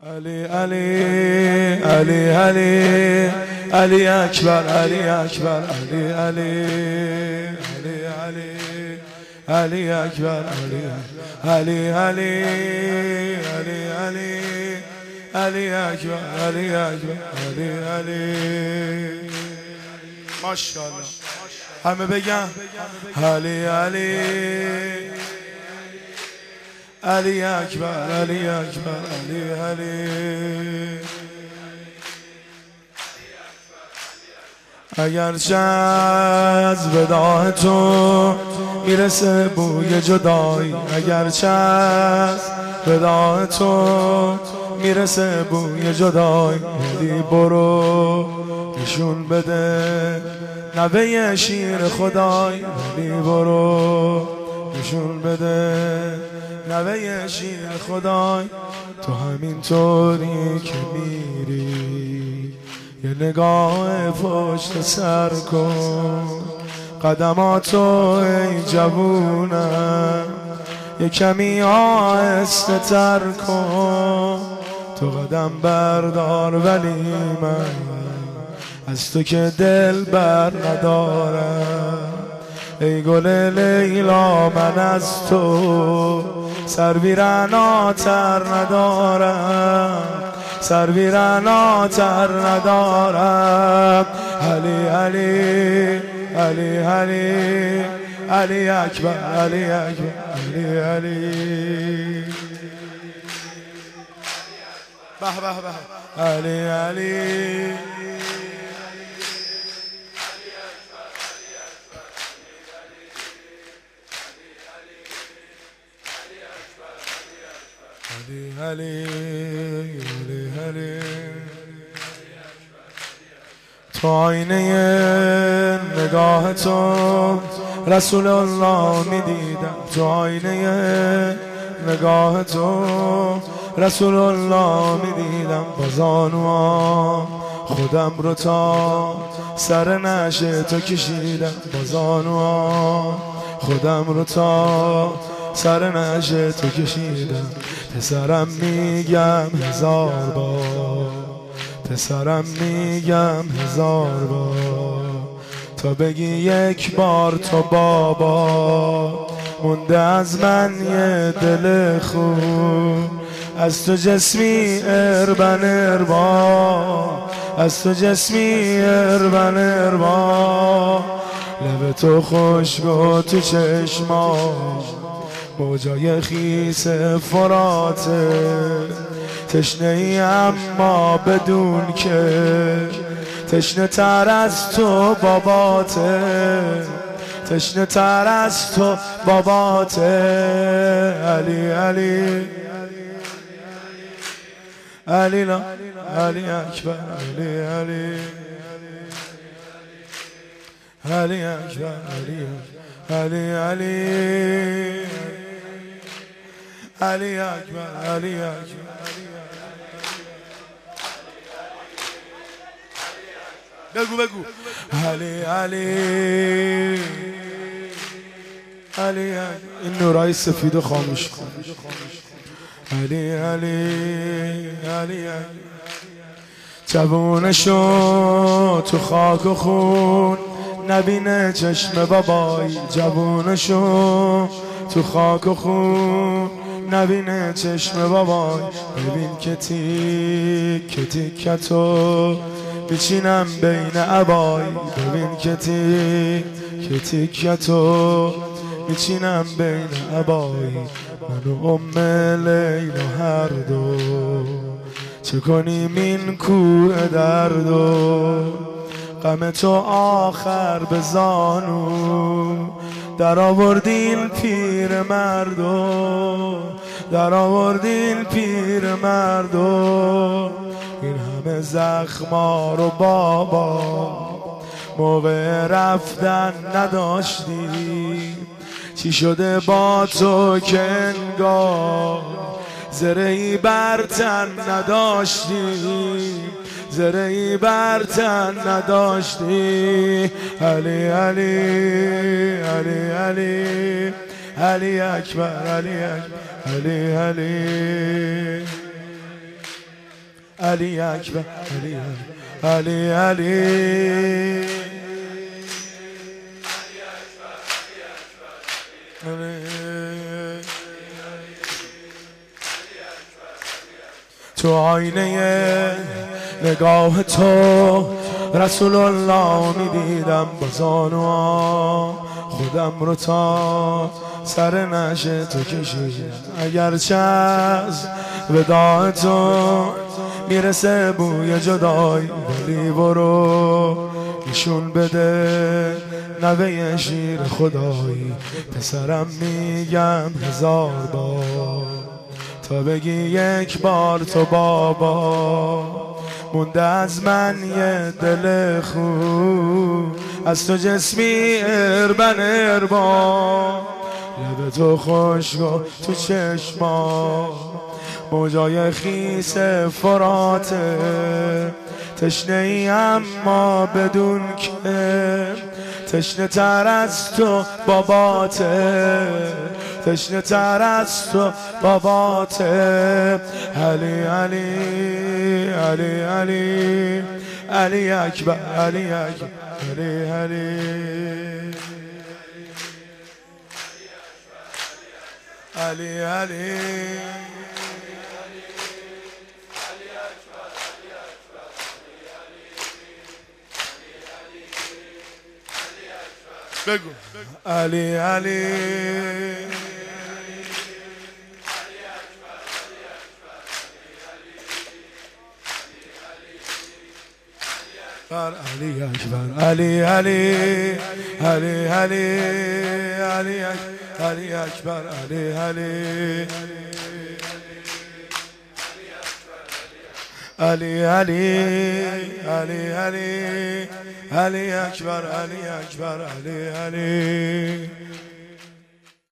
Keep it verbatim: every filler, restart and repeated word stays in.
علی علی علی علی علی اکبر علی اکبر علی علی علی علی علی اکبر علی علی علی علی علی علی اکبر علی اکبر علی علی ماشاءالله همه بگن علی علی علی اکبر علی اکبر علی علی اگرچه از وداع تو میرسه بوی جدایی، اگرچه از وداع تو میرسه بوی جدایی، ولی برو نشون بده نوه شیر خدای، ولی برو نشون بده نوه شیر خدای. تو همینطوری که میری یه نگاه پشت سر کن، قدماتو ای جوونم یه کمی آهسته تر کن. تو قدم بردار ولی من از تو که دل بر ندارم، ای گل لیلا من از تو سربیرناتر ندارم، سربیرناتر ندارم. علی علی علی علی علی اکبر علی اکبر علی علی به به به علی علی علی علی علی تو آینه نگاه تو رسول الله میدیدم، تو آینه نگاه تو رسول الله میدیدم. با زانوام خودم رو تا سر نعش تو کشیدم، با زانوام خودم رو تا سر نعش تو کشیدم. پسرم میگم هزار بار، پسرم میگم هزار بار، تا بگی یک بار تو بابا. مونده از من یه دل خوب، از تو جسمی اربن اربا، از تو جسمی اربن اربا. لب تو خوشگو تو چشما موجای خیس فراته، تشنه ای اما بدون که تشنه تر از تو باباته، تشنه تر از تو باباته. علی علی علی لا علی اکبر علی علی علی اکبر علی علی علی علی اکبر علی اکبر بگو بگو علی علی علی این نورای سفید خاموش کن. علی علی علی جوونشو تو خاک و خون نبینه چشم بابایی، جوونشو تو خاک و خون نبینه چشم بابای. ببین که تیک تیکتو بچینم بین عبای، ببین که تیک تیکتو بچینم بین عبای. من و ام لیلا هر دو چه کنیم این کوه دردو، غم تو آخر به زانو در آوردین پیر مردو، در آوردین پیر مردو. این همه زخما رو بابا موقع رفتن نداشتی، چی شده با تو که انگار زرهی بر تن نداشتی، زرهی بر تن نداشتی. علی علی علی علی علی اکبر علی اکبر علی علی علی اکبر علی علی علی تو آینه نگاه تو رسول الله میدیدم با زانوام خودم رو تا سر نشه تو کشیدم اگرچه از وداع تو میرسه بوی جدایی ولی برو نشون بده نوه شیر خدایی پسرم میگم هزار بار تا بگی یک بار تو بابا مونده از من یه دل خوب از تو جسمی اربن اربان لب تو خشک تو چشما موجای خیس فراته تشنه ای اما بدون که تشنه تر از تو باباته تشنه تر از تو باباته علی علی علی علی علی اکبر علی اکبر علی علی علی علی بگو علی علی علی اکبر علی علی علی علی علی علی اکبر علی علی علی علی علی علی علی اکبر علی اکبر علی علی